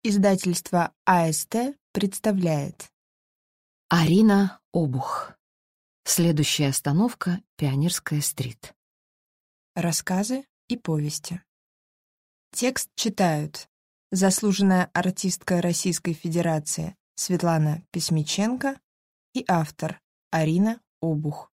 Издательство АСТ представляет. Арина Обух. Следующая остановка — Пионерская стрит. Рассказы и повести. Текст читают заслуженная артистка Российской Федерации Светлана Письмиченко и автор Арина Обух.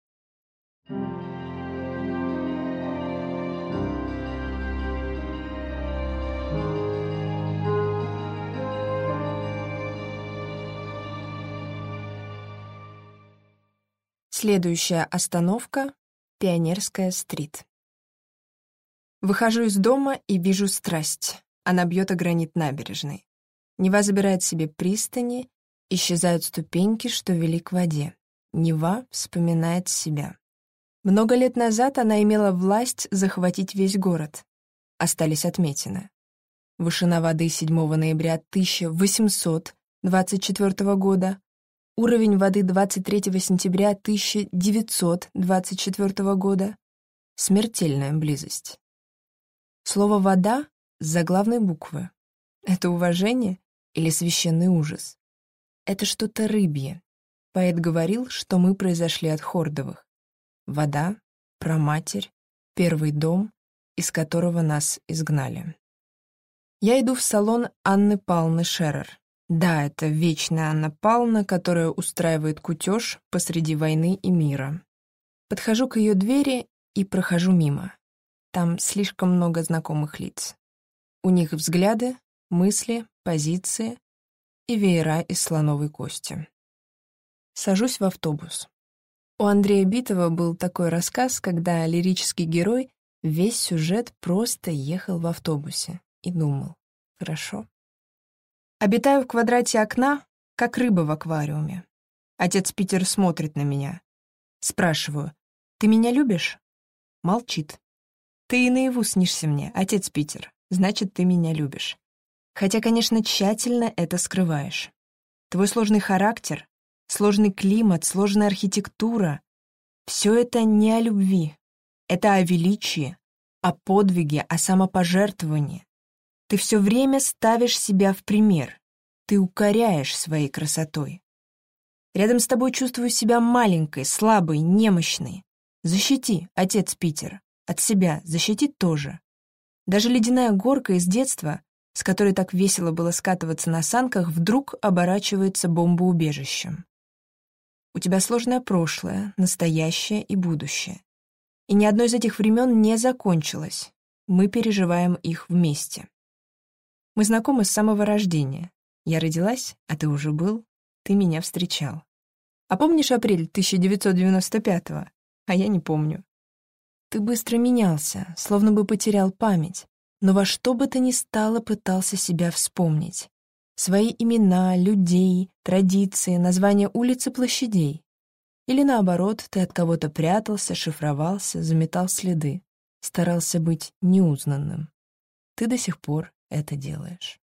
Следующая остановка — Пионерская стрит. Выхожу из дома и вижу страсть. Она бьет о гранит набережной. Нева забирает себе пристани, исчезают ступеньки, что вели к воде. Нева вспоминает себя. Много лет назад она имела власть захватить весь город. Остались отметины. Вышина воды 7 ноября 1824 года, уровень воды 23 сентября 1924 года, смертельная близость. Слово «вода» с заглавной буквы. Это уважение или священный ужас? Это что-то рыбье. Поэт говорил, что мы произошли от Хордовых. Вода, праматерь, первый дом, из которого нас изгнали. Я иду в салон Анны Павловны Шерер. Да, это вечная Анна Павловна, которая устраивает кутеж посреди войны и мира. Подхожу к ее двери и прохожу мимо. Там слишком много знакомых лиц. У них взгляды, мысли, позиции и веера из слоновой кости. Сажусь в автобус. У Андрея Битова был такой рассказ, когда лирический герой весь сюжет просто ехал в автобусе и думал: хорошо. Обитаю в квадрате окна, как рыба в аквариуме. Отец Питер смотрит на меня. Спрашиваю: «Ты меня любишь?» Молчит. «Ты и наяву снишься мне, отец Питер. Значит, ты меня любишь. Хотя, конечно, тщательно это скрываешь. Твой сложный характер, сложный климат, сложная архитектура — все это не о любви. Это о величии, о подвиге, о самопожертвовании. Ты все время ставишь себя в пример. Ты укоряешь своей красотой. Рядом с тобой чувствую себя маленькой, слабой, немощной. Защити, отец Питер. От себя защити тоже. Даже ледяная горка из детства, с которой так весело было скатываться на санках, вдруг оборачивается бомбоубежищем. У тебя сложное прошлое, настоящее и будущее. И ни одно из этих времен не закончилось. Мы переживаем их вместе. Мы знакомы с самого рождения. Я родилась, а ты уже был, ты меня встречал. А помнишь апрель 1995-го? А я не помню. Ты быстро менялся, словно бы потерял память, но во что бы то ни стало пытался себя вспомнить. Свои имена, людей, традиции, названия улиц и площадей. Или наоборот, ты от кого-то прятался, шифровался, заметал следы, старался быть неузнанным. Ты до сих пор это делаешь.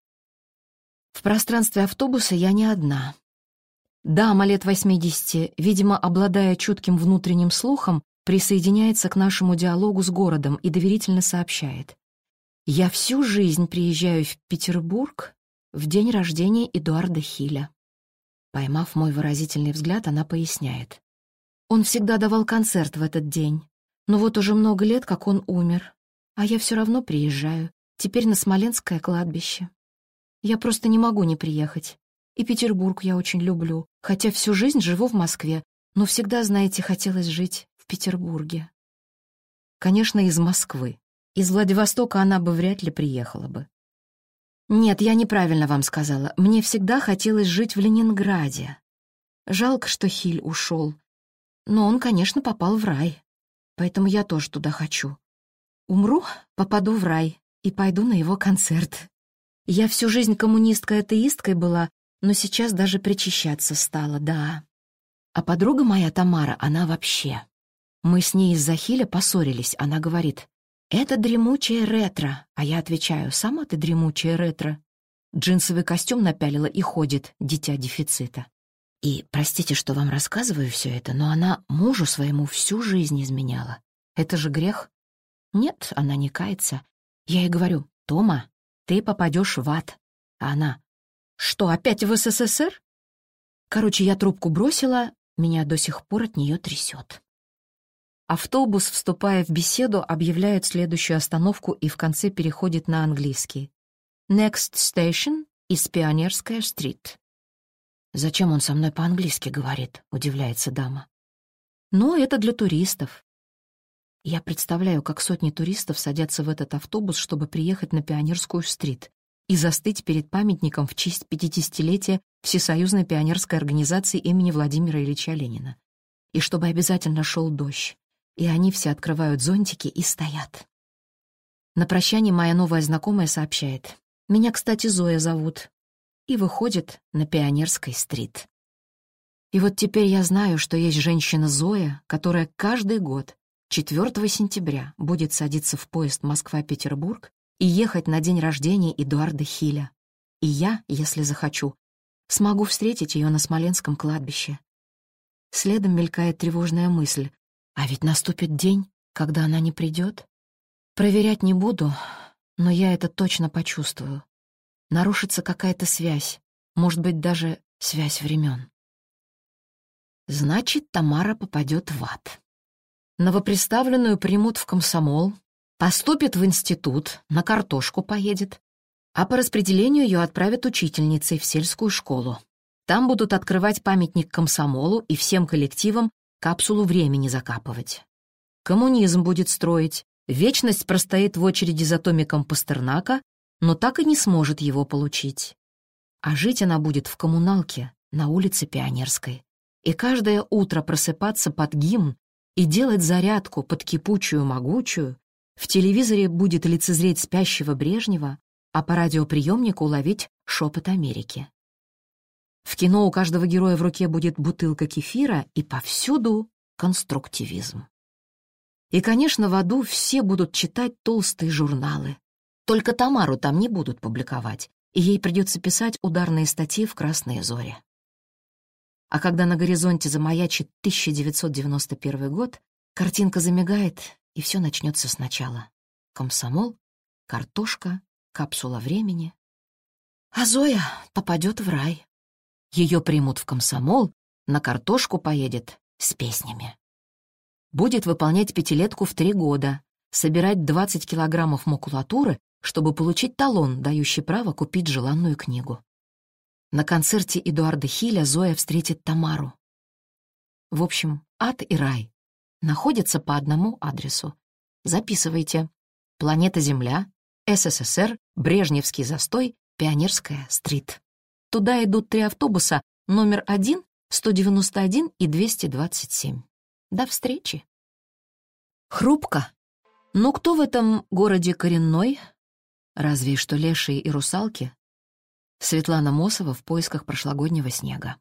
В пространстве автобуса я не одна. Дама лет 80, видимо, обладая чутким внутренним слухом, присоединяется к нашему диалогу с городом и доверительно сообщает: «Я всю жизнь приезжаю в Петербург в день рождения Эдуарда Хиля». Поймав мой выразительный взгляд, она поясняет: «Он всегда давал концерт в этот день, но вот уже много лет, как он умер, а я все равно приезжаю, теперь на Смоленское кладбище. Я просто не могу не приехать. И Петербург я очень люблю, хотя всю жизнь живу в Москве, но всегда, знаете, хотелось жить в Петербурге». Конечно, из Москвы. Из Владивостока она бы вряд ли приехала бы. Нет, я неправильно вам сказала. Мне всегда хотелось жить в Ленинграде. Жалко, что Хиль ушел. Но он, конечно, попал в рай. Поэтому я тоже туда хочу. Умру, попаду в рай и пойду на его концерт. Я всю жизнь коммунисткой-атеисткой была, но сейчас даже причащаться стала, да. А подруга моя Тамара, она вообще. Мы с ней из-за Хиля поссорились. Она говорит: «Это дремучее ретро». А я отвечаю: «Сама ты дремучее ретро». Джинсовый костюм напялила и ходит, дитя дефицита. И простите, что вам рассказываю все это, но она мужу своему всю жизнь изменяла. Это же грех? Нет, она не кается. Я ей говорю: «Тома, ты попадешь в ад». А она: «Что, опять в СССР?» Короче, я трубку бросила, меня до сих пор от нее трясет. Автобус, вступая в беседу, объявляет следующую остановку и в конце переходит на английский. Next station is Пионерская стрит. «Зачем он со мной по-английски говорит?» — удивляется дама. «Ну, это для туристов». Я представляю, как сотни туристов садятся в этот автобус, чтобы приехать на Пионерскую стрит и застыть перед памятником в честь 50-летия Всесоюзной пионерской организации имени Владимира Ильича Ленина. И чтобы обязательно шел дождь. И они все открывают зонтики и стоят. На прощание моя новая знакомая сообщает: «Меня, кстати, Зоя зовут». И выходит на Пионерской стрит. И вот теперь я знаю, что есть женщина Зоя, которая каждый год 4 сентября будет садиться в поезд Москва-Петербург и ехать на день рождения Эдуарда Хиля. И я, если захочу, смогу встретить ее на Смоленском кладбище. Следом мелькает тревожная мысль: а ведь наступит день, когда она не придет. Проверять не буду, но я это точно почувствую. Нарушится какая-то связь, может быть, даже связь времен. Значит, Тамара попадет в ад. Новоприставленную примут в комсомол, поступит в институт, на картошку поедет, а по распределению ее отправят учительницей в сельскую школу. Там будут открывать памятник комсомолу и всем коллективам капсулу времени закапывать. Коммунизм будет строить, вечность простоит в очереди за томиком Пастернака, но так и не сможет его получить. А жить она будет в коммуналке на улице Пионерской. И каждое утро просыпаться под гимн и делать зарядку под кипучую могучую, в телевизоре будет лицезреть спящего Брежнева, а по радиоприемнику ловить шепот Америки. В кино у каждого героя в руке будет бутылка кефира, и повсюду конструктивизм. И, конечно, в аду все будут читать толстые журналы. Только Тамару там не будут публиковать, и ей придется писать ударные статьи в «Красные зори». А когда на горизонте замаячит 1991 год, картинка замигает, и все начнется сначала. Комсомол, картошка, капсула времени. А Зоя попадет в рай. Ее примут в комсомол, на картошку поедет с песнями. Будет выполнять 5-летку в 3 года, собирать 20 килограммов макулатуры, чтобы получить талон, дающий право купить желанную книгу. На концерте Эдуарда Хиля Зоя встретит Тамару. В общем, ад и рай находятся по одному адресу. Записывайте. Планета Земля, СССР, Брежневский застой, Пионерская стрит. Туда идут 3 автобуса, номер 1, 191 и 227. До встречи. Хрупко. Ну кто в этом городе коренной? Разве что лешие и русалки. Светлана Мосова в поисках прошлогоднего снега.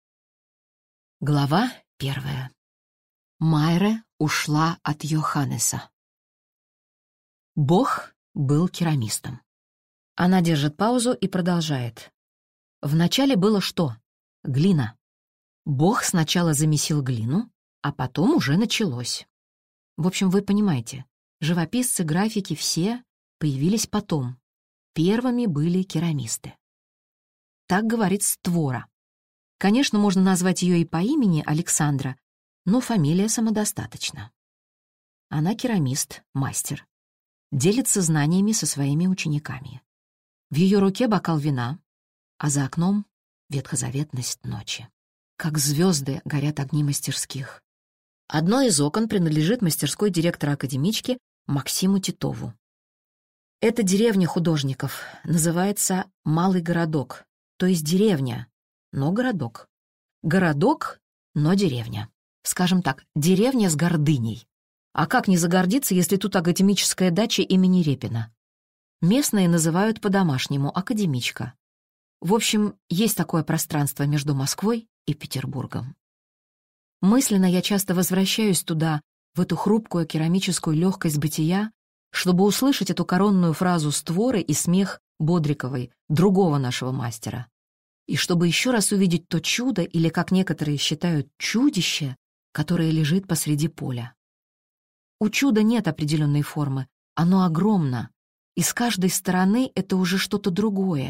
Глава 1. Майре ушла от Йоханнеса. Бог был керамистом. Она держит паузу и продолжает. Вначале было что? Глина. Бог сначала замесил глину, а потом уже началось. В общем, вы понимаете, живописцы, графики все появились потом. Первыми были керамисты. Так говорит Створа. Конечно, можно назвать ее и по имени Александра, но фамилия самодостаточна. Она керамист, мастер. Делится знаниями со своими учениками. В ее руке бокал вина, а за окном — ветхозаветность ночи. Как звезды горят огни мастерских. Одно из окон принадлежит мастерской директора-академички Максиму Титову. Эта деревня художников называется Малый городок, то есть деревня, но городок. Городок, но деревня. Скажем так, деревня с гордыней. А как не загордиться, если тут академическая дача имени Репина? Местные называют по-домашнему академичка. В общем, есть такое пространство между Москвой и Петербургом. Мысленно я часто возвращаюсь туда, в эту хрупкую керамическую легкость бытия, чтобы услышать эту коронную фразу Створы и смех Бодриковой, другого нашего мастера. И чтобы еще раз увидеть то чудо, или, как некоторые считают, чудище, которое лежит посреди поля. У чуда нет определенной формы, оно огромно, и с каждой стороны это уже что-то другое,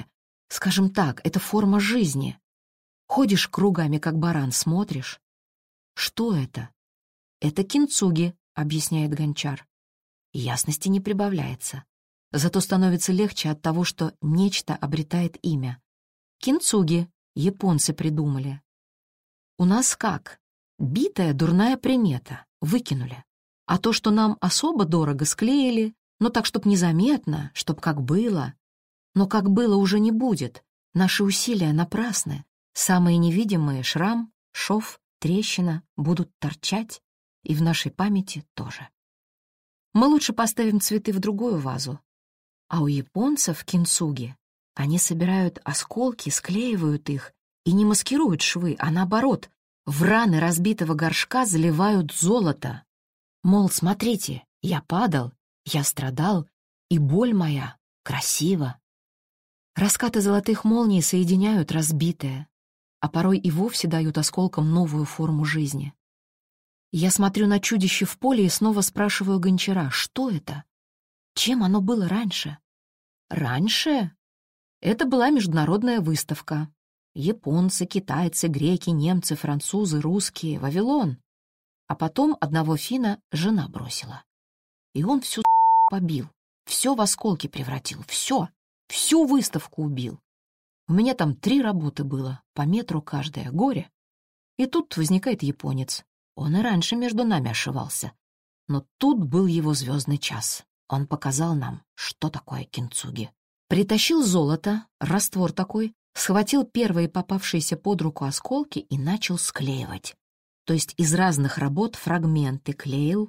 Скажем так, это форма жизни. Ходишь кругами, как баран, смотришь. Что это? Это кинцуги, объясняет Гончар. Ясности не прибавляется. Зато становится легче от того, что нечто обретает имя. Кинцуги японцы придумали. У нас как? Битая дурная примета. Выкинули. А то, что нам особо дорого, склеили, но так, чтоб незаметно, чтоб как было. Но как было уже не будет. Наши усилия напрасны. Самые невидимые — шрам, шов, трещина — будут торчать, и в нашей памяти тоже. Мы лучше поставим цветы в другую вазу. А у японцев кинцуги они собирают осколки, склеивают их и не маскируют швы, а наоборот, в раны разбитого горшка заливают золото. Мол, смотрите, я падал, я страдал, и боль моя красива. Раскаты золотых молний соединяют разбитое, а порой и вовсе дают осколкам новую форму жизни. Я смотрю на чудище в поле и снова спрашиваю Гончара, что это? Чем оно было раньше? Раньше? Это была международная выставка. Японцы, китайцы, греки, немцы, французы, русские, Вавилон. А потом одного финна жена бросила. И он всю побил, все в осколки превратил, всю выставку убил. У меня там 3 работы было, по метру каждая, горе. И тут возникает японец. Он и раньше между нами ошивался. Но тут был его звездный час. Он показал нам, что такое кинцуги. Притащил золото, раствор такой, схватил первые попавшиеся под руку осколки и начал склеивать. То есть из разных работ фрагменты клеил.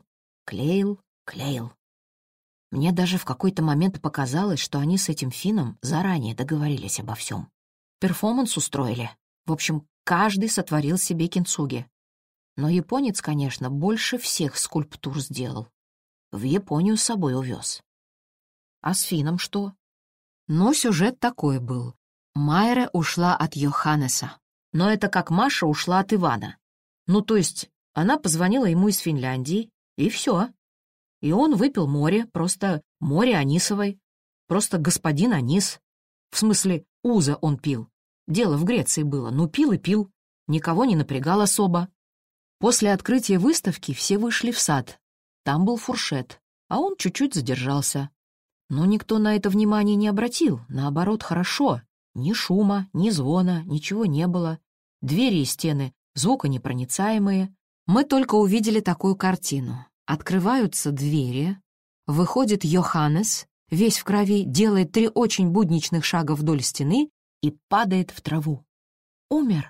Мне даже в какой-то момент показалось, что они с этим финном заранее договорились обо всем. Перформанс устроили. В общем, каждый сотворил себе кинцуги. Но японец, конечно, больше всех скульптур сделал. В Японию с собой увез. А с финном что? Но сюжет такой был. Майра ушла от Йоханнеса. Но это как Маша ушла от Ивана. Ну, то есть она позвонила ему из Финляндии, и все. И он выпил море, просто море анисовой, просто господин анис. В смысле, уза он пил. Дело в Греции было, ну пил и пил, никого не напрягал особо. После открытия выставки все вышли в сад. Там был фуршет, а он чуть-чуть задержался. Но никто на это внимания не обратил, наоборот, хорошо. Ни шума, ни звона, ничего не было. Двери и стены звуконепроницаемые. Мы только увидели такую картину. Открываются двери, выходит Йоханнес, весь в крови, делает 3 очень будничных шага вдоль стены и падает в траву. Умер?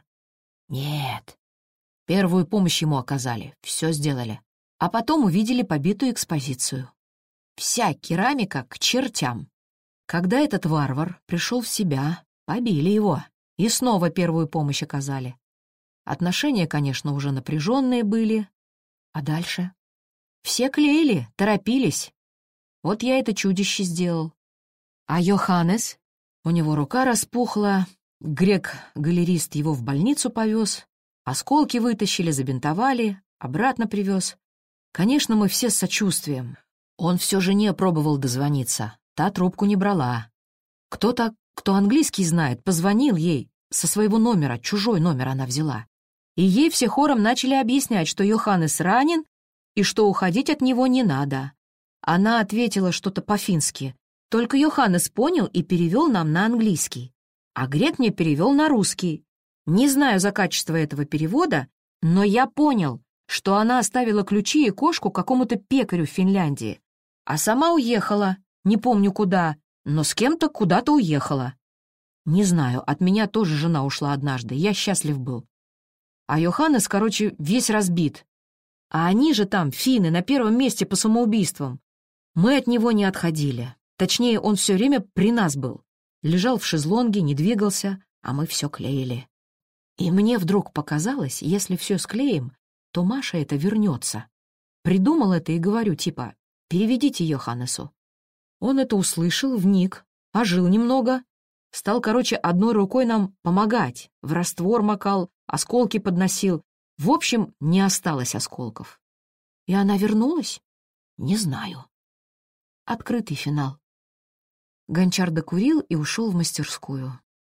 Нет. Первую помощь ему оказали, все сделали. А потом увидели побитую экспозицию. Вся керамика к чертям. Когда этот варвар пришел в себя, побили его и снова первую помощь оказали. Отношения, конечно, уже напряженные были. А дальше? Все клеили, торопились. Вот я это чудище сделал. А Йоханнес? У него рука распухла, грек-галерист его в больницу повез, осколки вытащили, забинтовали, обратно привез. Конечно, мы все с сочувствием. Он все жене пробовал дозвониться, та трубку не брала. Кто-то, кто английский знает, позвонил ей со своего номера, чужой номер она взяла. И ей все хором начали объяснять, что Йоханнес ранен и что уходить от него не надо. Она ответила что-то по-фински. Только Йоханнес понял и перевел нам на английский. А грек мне перевел на русский. Не знаю за качество этого перевода, но я понял, что она оставила ключи и кошку какому-то пекарю в Финляндии. А сама уехала, не помню куда, но с кем-то куда-то уехала. Не знаю, от меня тоже жена ушла однажды, я счастлив был. А Йоханнес, короче, весь разбит. А они же там, финны, на первом месте по самоубийствам. Мы от него не отходили. Точнее, он все время при нас был. Лежал в шезлонге, не двигался, а мы все клеили. И мне вдруг показалось, если все склеим, то Маша это вернется. Придумал это и говорю, типа, переведите Йоханнесу. Он это услышал, вник, ожил немного, стал, короче, одной рукой нам помогать, в раствор макал, осколки подносил. В общем, не осталось осколков. И она вернулась? Не знаю. Открытый финал. Гончар докурил и ушел в мастерскую.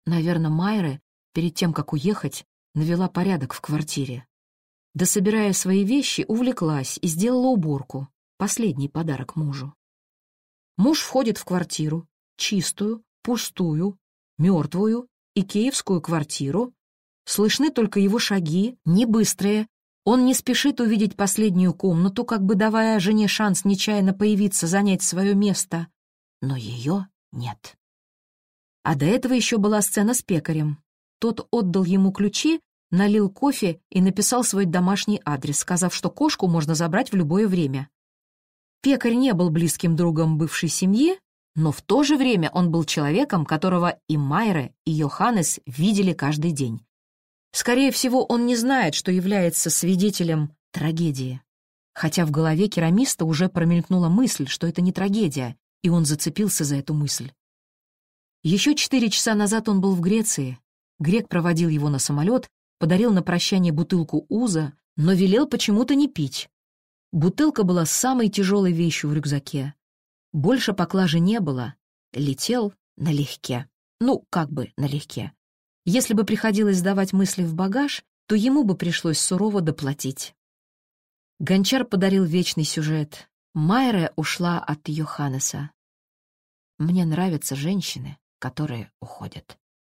Наверное, Майра, перед тем, как уехать, навела порядок в квартире. Дособирая свои вещи, увлеклась и сделала уборку. Последний подарок мужу. Муж входит в квартиру, чистую, пустую, мертвую, икеевскую квартиру. Слышны только его шаги, не быстрые. Он не спешит увидеть последнюю комнату, как бы давая жене шанс нечаянно появиться, занять свое место. Но ее нет. А до этого еще была сцена с пекарем. Тот отдал ему ключи, налил кофе и написал свой домашний адрес, сказав, что кошку можно забрать в любое время. Пекарь не был близким другом бывшей семьи, но в то же время он был человеком, которого и Майра, и Йоханнес видели каждый день. Скорее всего, он не знает, что является свидетелем трагедии. Хотя в голове керамиста уже промелькнула мысль, что это не трагедия, и он зацепился за эту мысль. Еще 4 часа назад он был в Греции. Грек проводил его на самолет, подарил на прощание бутылку уза, но велел почему-то не пить. Бутылка была самой тяжелой вещью в рюкзаке. Больше поклажи не было. Летел налегке. Ну, как бы налегке. Если бы приходилось сдавать мысли в багаж, то ему бы пришлось сурово доплатить. Гончар подарил вечный сюжет. Майра ушла от Йоханнеса. Мне нравятся женщины, которые уходят.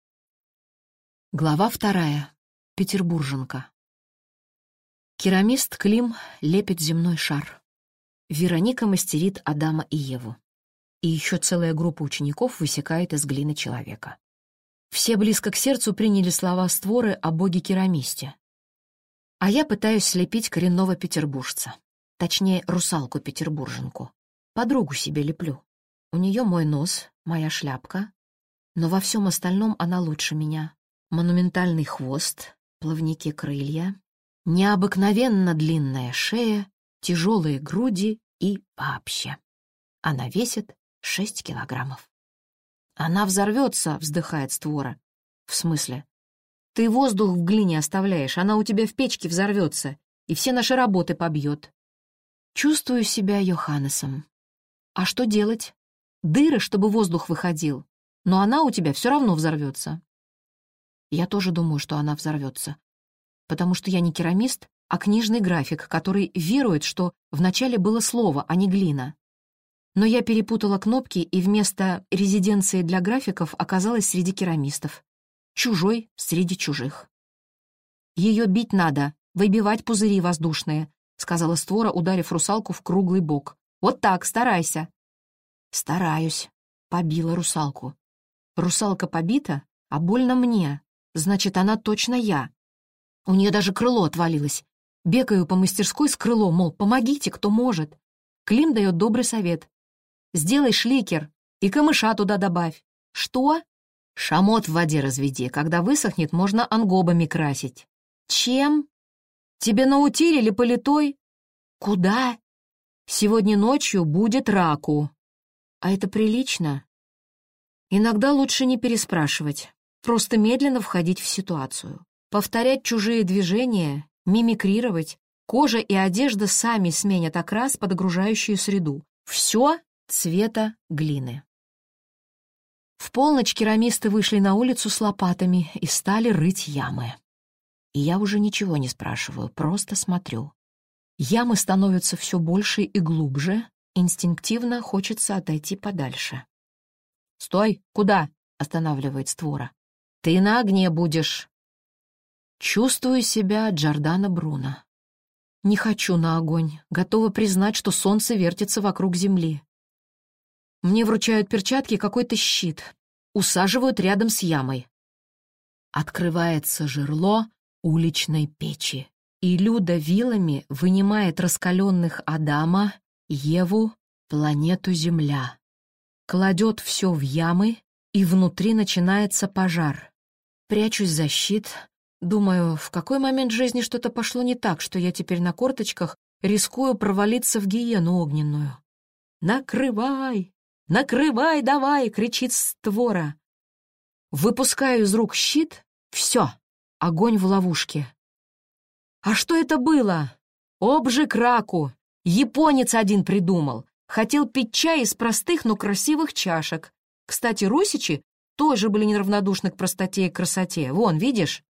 Глава 2. Петербурженка. Керамист Клим лепит земной шар. Вероника мастерит Адама и Еву. И еще целая группа учеников высекает из глины человека. Все близко к сердцу приняли слова Створы о боге-керамисте. А я пытаюсь слепить коренного петербуржца. Точнее, русалку-петербурженку. Подругу себе леплю. У нее мой нос, моя шляпка. Но во всем остальном она лучше меня. Монументальный хвост, плавники крылья, необыкновенно длинная шея, тяжелые груди и вообще. Она весит 6 килограммов. «Она взорвется», — вздыхает Створа. «В смысле? Ты воздух в глине оставляешь, она у тебя в печке взорвется и все наши работы побьет». Чувствую себя Йоханнесом. А что делать? Дыры, чтобы воздух выходил, но она у тебя все равно взорвется. Я тоже думаю, что она взорвется, потому что я не керамист, а книжный график, который верует, что вначале было слово, а не глина. Но я перепутала кнопки, и вместо резиденции для графиков оказалась среди керамистов. Чужой среди чужих. «Ее бить надо, выбивать пузыри воздушные», — сказала Створа, ударив русалку в круглый бок. «Вот так, старайся». «Стараюсь», — побила русалку. Русалка побита, а больно мне. Значит, она точно я. У нее даже крыло отвалилось. Бегаю по мастерской с крылом, мол, помогите, кто может. Клим дает добрый совет. Сделай шликер и камыша туда добавь. Что? Шамот в воде разведи. Когда высохнет, можно ангобами красить. Чем? Тебе наутиль или политой? Куда? Сегодня ночью будет раку. А это прилично? Иногда лучше не переспрашивать. Просто медленно входить в ситуацию. Повторять чужие движения, мимикрировать. Кожа и одежда сами сменят окрас под окружающую среду. Все цвета глины. В полночь керамисты вышли на улицу с лопатами и стали рыть ямы. И я уже ничего не спрашиваю, просто смотрю. Ямы становятся все больше и глубже, инстинктивно хочется отойти подальше. «Стой! Куда?» — останавливает Створа. «Ты на огне будешь». Чувствую себя Джордано Бруно. Не хочу на огонь, готова признать, что солнце вертится вокруг земли. Мне вручают перчатки и какой-то щит. Усаживают рядом с ямой. Открывается жерло уличной печи. И Люда вилами вынимает раскаленных Адама, Еву, планету Земля. Кладет все в ямы, и внутри начинается пожар. Прячусь за щит. Думаю, в какой момент жизни что-то пошло не так, что я теперь на корточках рискую провалиться в гиену огненную. «Накрывай! Накрывай давай!» — кричит Створа. Выпускаю из рук щит. Все, огонь в ловушке. А что это было? Обжиг раку. Японец один придумал. Хотел пить чай из простых, но красивых чашек. Кстати, русичи тоже были неравнодушны к простоте и красоте. Вон, видишь?